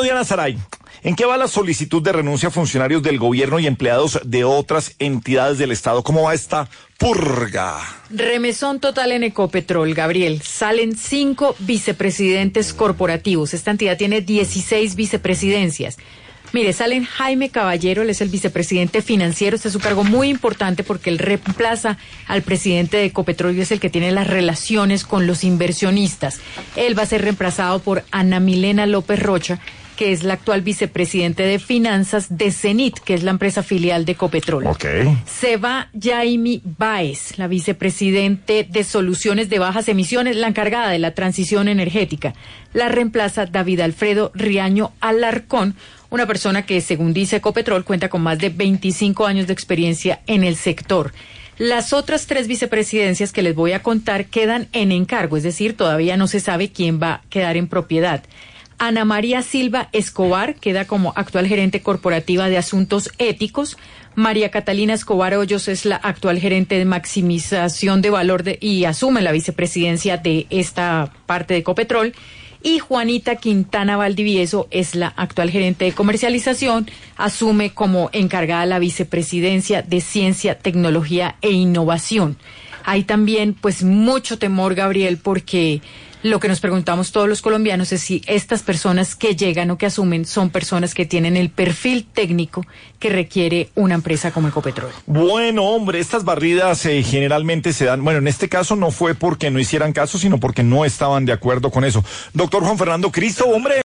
Diana Saray, ¿en qué va la solicitud de renuncia a funcionarios del gobierno y empleados de otras entidades del Estado? ¿Cómo va esta purga? Remesón total en Ecopetrol, Gabriel. Salen 5 vicepresidentes corporativos. Esta entidad tiene 16 vicepresidencias. Mire, salen Jaime Caballero, él es el vicepresidente financiero. Este es un cargo muy importante porque él reemplaza al presidente de Ecopetrol y es el que tiene las relaciones con los inversionistas. Él va a ser reemplazado por Ana Milena López Rocha, que es la actual vicepresidente de finanzas de Cenit, que es la empresa filial de Ecopetrol. Okay. Se va Yaimi Báez, la vicepresidente de soluciones de bajas emisiones, la encargada de la transición energética. La reemplaza David Alfredo Riaño Alarcón, una persona que, según dice Ecopetrol, cuenta con más de 25 años de experiencia en el sector. Las otras 3 vicepresidencias que les voy a contar quedan en encargo, es decir, todavía no se sabe quién va a quedar en propiedad. Ana María Silva Escobar queda como actual gerente corporativa de asuntos éticos. María Catalina Escobar Hoyos es la actual gerente de maximización de valor y asume la vicepresidencia de esta parte de Ecopetrol. Y Juanita Quintana Valdivieso es la actual gerente de comercialización, asume como encargada la vicepresidencia de Ciencia, Tecnología e Innovación. Hay también pues mucho temor, Gabriel, porque lo que nos preguntamos todos los colombianos es si estas personas que llegan o que asumen son personas que tienen el perfil técnico que requiere una empresa como Ecopetrol. Bueno, hombre, estas barridas generalmente se dan, bueno, en este caso no fue porque no hicieran caso, sino porque no estaban de acuerdo con eso. Doctor Juan Fernando Cristo, hombre.